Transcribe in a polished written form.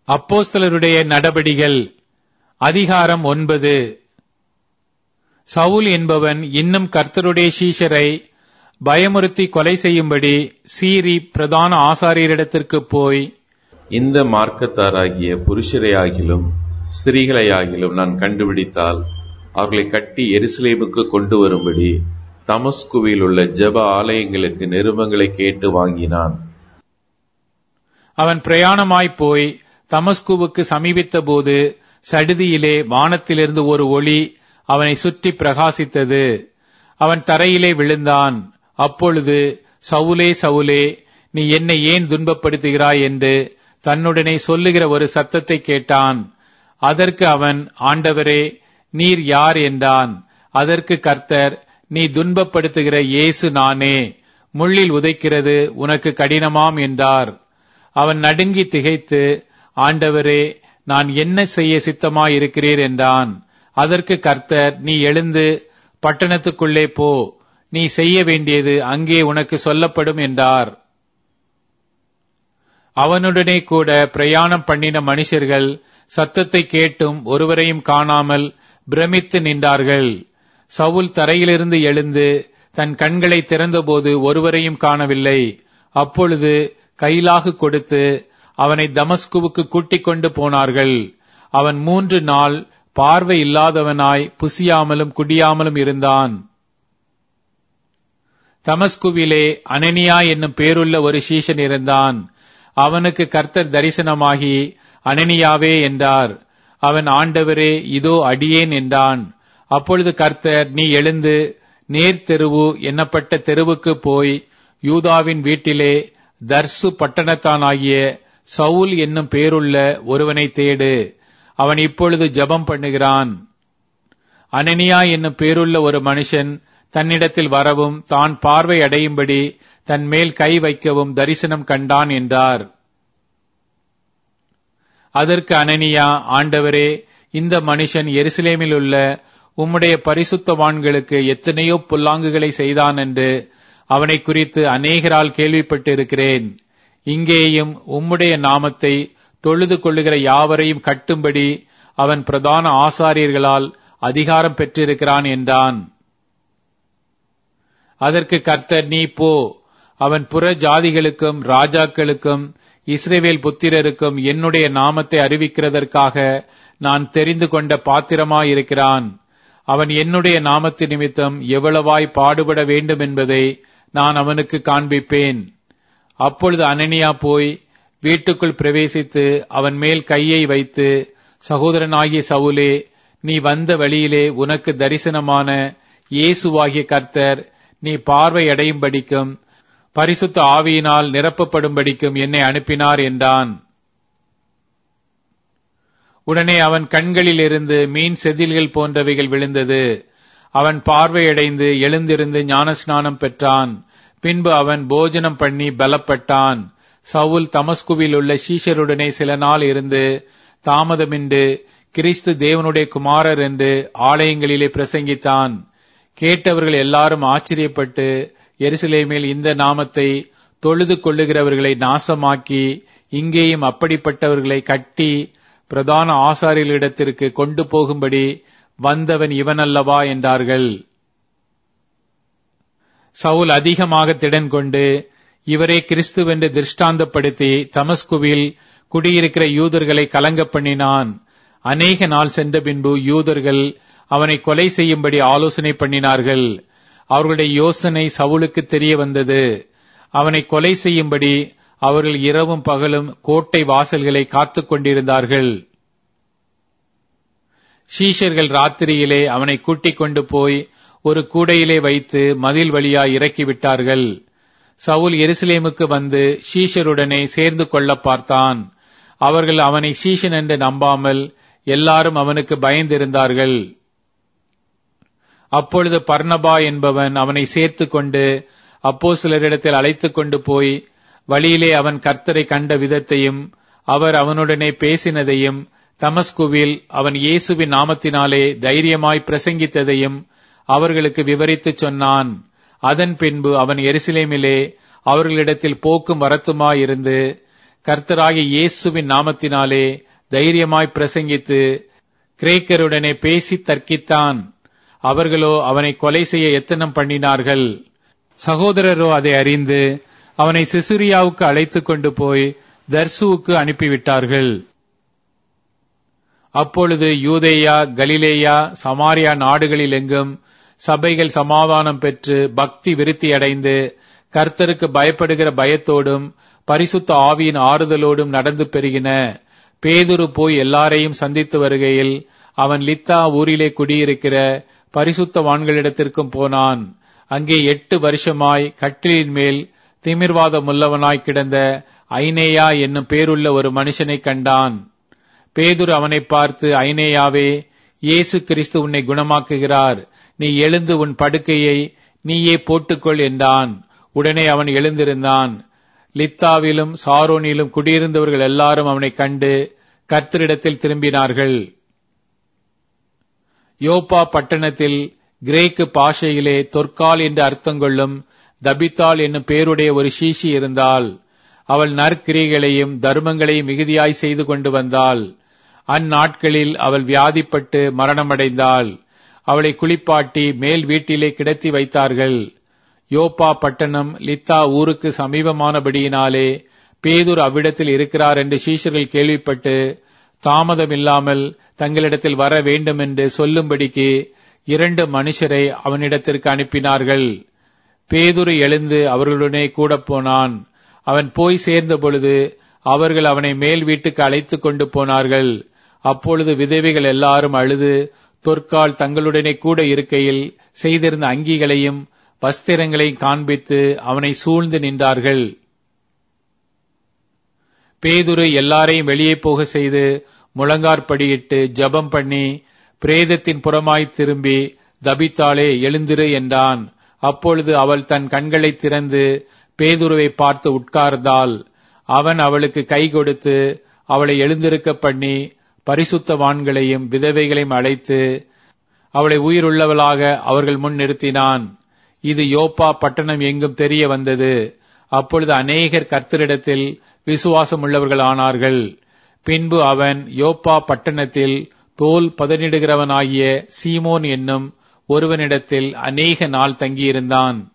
அப்போஸ்தலருடைய நடபடிகள் அதிகாரம் 9. சவுல் என்பவன் இன்னும் கர்த்தருடைய சீஷரை பயமுறுத்தி கொலை செய்யும்படி சீரி பிரதான ஆசாரியரிடத்திற்கு போய், இந்த மார்க்கத்தாராகிய புருஷரையாகிலும் ஸ்திரீகளையாகிலும் நான் கண்டுபிடித்தால் அவர்களை கட்டி எருசலேமுக்கு கொண்டு வரும்படி தமஸ்குவில் உள்ள ஜெப ஆலயங்களுக்கு நிருபங்களை கேட்டு வாங்கினான். அவன் பிரயாணமாய்ப் போய் தமஸ்குவுக்கு சமீபித்த போது சடுதியிலே வானத்திலிருந்து ஒரு ஒளி அவனை சுற்றி பிரகாசித்தது. அவன் தரையிலே விழுந்தான். அப்பொழுது, சவுலே, சவுலே, நீ என்னை ஏன் துன்பப்படுத்துகிறாய் என்று தன்னுடனே சொல்லுகிற ஒரு சத்தத்தை கேட்டான். அதற்கு அவன், ஆண்டவரே, நீர் யார் என்றான். அதற்கு கர்த்தர், நீ துன்பப்படுத்துகிற இயேசு நானே. முள்ளில் உதைக்கிறது உனக்கு கடினமாம் என்றார். அவன் நடுங்கி திகைத்து, ஆண்டவரே, நான் என்ன செய்ய சித்தமாயிருக்கிறீர் என்றான். அதற்கு கர்த்தர், நீ எழுந்து பட்டணத்துக்குள்ளே போ, நீ செய்ய வேண்டியது அங்கே உனக்கு சொல்லப்படும் என்றார். அவனுடனே கூட பிரயாணம் பண்ணின மனுஷர்கள் சத்தத்தை கேட்டும் ஒருவரையும் காணாமல் பிரமித்து நின்றார்கள். சவுல் தரையிலிருந்து எழுந்து தன் கண்களை திறந்தபோது ஒருவரையும் காணவில்லை. அப்பொழுது கைலாகு கொடுத்து அவனை தமஸ்குவுக்கு கூட்டிக் கொண்டு போனார்கள். அவன் 3 நாள் பார்வை இல்லாதவனாய் புசியாமலும் குடியாமலும் இருந்தான். தமஸ்குவிலே அனனியா என்னும் பேருள்ள ஒரு சீஷன் இருந்தான். அவனுக்கு கர்த்தர் தரிசனமாகி, அனனியாவே என்றார். அவன், ஆண்டவரே, இதோ அடியேன் என்றான். அப்பொழுது கர்த்தர், நீ எழுந்து நேர் தெருவு என்னப்பட்ட தெருவுக்கு போய் யூதாவின் வீட்டிலே தர்சு பட்டணத்தானாகிய சவுல் என்னும் பேருள்ள ஒருவனை தேடு. அவன் இப்பொழுது ஜெபம் பண்ணுகிறான். அனனியா என்னும் பேருள்ள ஒரு மனுஷன் தன்னிடத்தில் வரவும் தான் பார்வை அடையும்படி தன் மேல் கை வைக்கவும் தரிசனம் கண்டான் என்றார். அதற்கு அனனியா, ஆண்டவரே, இந்த மனுஷன் எருசலேமில் உள்ள உம்முடைய பரிசுத்தவான்களுக்கு எத்தனையோ பொல்லாங்குகளை செய்தான் என்று அவனை குறித்து அநேகரால் கேள்விப்பட்டிருக்கிறேன். இங்கேயும் உம்முடைய நாமத்தை தொழுது கொள்ளுகிற யாவரையும் கட்டும்படி அவன் பிரதான ஆசாரியர்களால் அதிகாரம் பெற்றிருக்கிறான் என்றான். அதற்கு கர்த்தர், நீ போ, அவன் புற ஜாதிகளுக்கும் ராஜாக்களுக்கும் இஸ்ரவேல் புத்திரருக்கும் என்னுடைய நாமத்தை அறிவிக்கிறதற்காக நான் தெரிந்து கொண்ட பாத்திரமாயிருக்கிறான். அவன் என்னுடைய நாமத்து நிமித்தம் எவ்வளவாய் பாடுபட வேண்டும் என்பதை நான் அவனுக்கு காண்பிப்பேன். அப்பொழுது அனனியா போய் வீட்டுக்குள் பிரவேசித்து அவன் மேல் கையை வைத்து, சகோதரனாகிய சவுலே, நீ வந்த வழியிலே உனக்கு தரிசனமான இயேசுவாகிய கர்த்தர் நீ பார்வை அடையும்படிக்கும் பரிசுத்த ஆவியினால் நிரப்பப்படும்படிக்கும் என்னை அனுப்பினார் என்றான். உடனே அவன் கண்களிலிருந்து மீன் செதில்கள் போன்றவைகள் விழுந்தது. அவன் பார்வையடைந்து எழுந்திருந்து ஞானஸ்நானம் பெற்றான். பின்பு அவன் போஜனம் பண்ணி பலப்பட்டான். சவுல் தமஸ்குவில் உள்ள சீஷருடனே சில நாள் இருந்து தாமதமின்றி கிறிஸ்து தேவனுடைய குமாரர் என்று ஆலயங்களிலே பிரசங்கித்தான். கேட்டவர்கள் எல்லாரும் ஆச்சரியப்பட்டு, எருசலேமில் இந்த நாமத்தை தொழுது கொள்ளுகிறவர்களை நாசமாக்கி இங்கேயும் அப்படிப்பட்டவர்களை கட்டி பிரதான ஆசாரியர்களிடத்திற்கு கொண்டு போகும்படி வந்தவன் இவனல்லவா என்றார்கள். சவுல் அதிகமாக திடன் கொண்டு இவரே கிறிஸ்துவென்று திருஷ்டாந்தப்படுத்தி தமஸ்குவில் குடியிருக்கிற யூதர்களை கலங்க பண்ணினான். அநேக நாள் சென்ற பின்பு யூதர்கள் அவனை கொலை செய்யும்படி ஆலோசனை பண்ணினார்கள். அவர்களுடைய யோசனை சவுலுக்கு தெரிய வந்தது. அவனை கொலை செய்யும்படி அவர்கள் இரவும் பகலும் கோட்டை வாசல்களை காத்துக் கொண்டிருந்தார்கள். சீஷர்கள் ராத்திரியிலே அவனை கூட்டிக் கொண்டு போய் ஒரு கூடையிலே வைத்து மதில் வழியாய் இறக்கிவிட்டார்கள். சவுல் எருசலேமுக்கு வந்து சீஷருடனே சேர்ந்து கொள்ள பார்த்தான். அவர்கள் அவனை சீஷன் என்று நம்பாமல் எல்லாரும் அவனுக்கு பயந்திருந்தார்கள். அப்பொழுது பர்னபா என்பவன் அவனை சேர்த்து கொண்டு அப்போஸ்தலரிடத்தில் அழைத்துக் கொண்டு போய் வழியிலே அவன் கர்த்தரை கண்ட விதத்தையும் அவர் அவனுடனே பேசினதையும் தமஸ்குவில் அவன் இயேசுவின் நாமத்தினாலே தைரியமாய் பிரசங்கித்ததையும் அவர்களுக்கு விவரித்துச் சொன்னான். அதன் பின்பு அவன் எருசலேமிலே அவர்களிடத்தில் போக்கும் வரத்துமாயிருந்து கர்த்தராகிய இயேசுவின் நாமத்தினாலே தைரியமாய் பிரசங்கித்து கிரேக்கருடனே பேசி தர்க்கித்தான். அவர்களோ அவனை கொலை செய்ய எத்தனம் பண்ணினார்கள். சகோதரரோ அதை அறிந்து அவனை சிசுரியாவுக்கு அழைத்துக் கொண்டு போய் தர்சுவுக்கு அனுப்பிவிட்டார்கள். அப்பொழுது யூதேயா, கலிலேயா, சமாரியா நாடுகளில் எங்கும் சபைகள் சமாதானம் பெற்று பக்தி விருத்தியடைந்து கர்த்தருக்கு பயப்படுகிற பயத்தோடும் பரிசுத்த ஆவியின் ஆறுதலோடும் நடந்து பெருகின. பேதுரு போய் எல்லாரையும் சந்தித்து வருகையில் அவன் லித்தா ஊரிலே குடியிருக்கிற பரிசுத்தவான்களிடத்திற்கும் போனான். அங்கே 8 வருஷமாய் கட்டிலின் மேல் திமிர்வாதமுள்ளவனாய் கிடந்த ஐனேயா என்னும் பேருள்ள ஒரு மனுஷனை கண்டான். பேதுரு அவனை பார்த்து, ஐனேயாவே, இயேசு கிறிஸ்து உன்னை குணமாக்குகிறார். நீ எழுந்து உன் படுக்கையை நீயே போட்டுக்கொள் என்றான். உடனே அவன் எழுந்திருந்தான். லித்தாவிலும் சாரோனிலும் குடியிருந்தவர்கள் எல்லாரும் அவனை கண்டு கர்த்தரிடத்தில் திரும்பினார்கள். யோப்பா பட்டணத்தில் கிரேக்கு பாஷையிலே தொற்கால் என்று அர்த்தங்கொள்ளும் தபித்தாள் என்னும் பேருடைய ஒரு சீஷி இருந்தாள். அவள் நற்கிரியைகளையும் தர்மங்களையும் மிகுதியாய் செய்து கொண்டு வந்தாள். அந்நாட்களில் அவள் வியாதிப்பட்டு மரணமடைந்தாள். அவளை குளிப்பாட்டி மேல் வீட்டிலே கிடத்தி வைத்தார்கள். யோப்பா பட்டணம் லித்தா ஊருக்கு சமீபமானபடியினாலே பேதுரு அவ்விடத்தில் இருக்கிறார் என்று சீஷர்கள் கேள்விப்பட்டு தாமதமில்லாமல் தங்களிடத்தில் வர வேண்டும் என்று சொல்லும்படிக்கு 2 மனுஷரை அவனிடத்திற்கு அனுப்பினார்கள். பேதுரு எழுந்து அவர்களுடனே கூட போனான். அவன் போய் சேர்ந்த பொழுது அவர்கள் அவனை மேல் வீட்டுக்கு அழைத்துக் கொண்டு போனார்கள். அப்பொழுது விதவைகள் எல்லாரும் அழுது தொற்கால் தங்களுடனே கூட இருக்கையில் செய்திருந்த அங்கிகளையும் வஸ்திரங்களையும் காண்பித்து அவனை சூழ்ந்து நின்றார்கள். பேதுரு எல்லாரையும் வெளியே போக செய்து முழங்காற்படியிட்டு ஜெபம் பண்ணி பிரேதத்தின் புறமாய் திரும்பி, தபித்தாளே, எழுந்திரு என்றான். அப்பொழுது அவள் தன் கண்களை திறந்து பேதுருவை பார்த்து உட்கார்ந்தாள். அவன் அவளுக்கு கை கொடுத்து அவளை எழுந்திருக்க பண்ணி பரிசுத்தவான்களையும் விதவைகளையும் அழைத்து அவளை உயிருள்ளவளாக அவர்கள் முன் நிறுத்தினான். இது யோப்பா பட்டணம் எங்கும் தெரிய வந்தது. அப்பொழுது அநேகர் கர்த்தரிடத்தில் விசுவாசம் உள்ளவர்கள் ஆனார்கள். பின்பு அவன் யோப்பா பட்டணத்தில் தோல் பதனிடுகிறவனாகிய சீமோன் என்னும் ஒருவனிடத்தில் அநேக நாள் தங்கியிருந்தான்.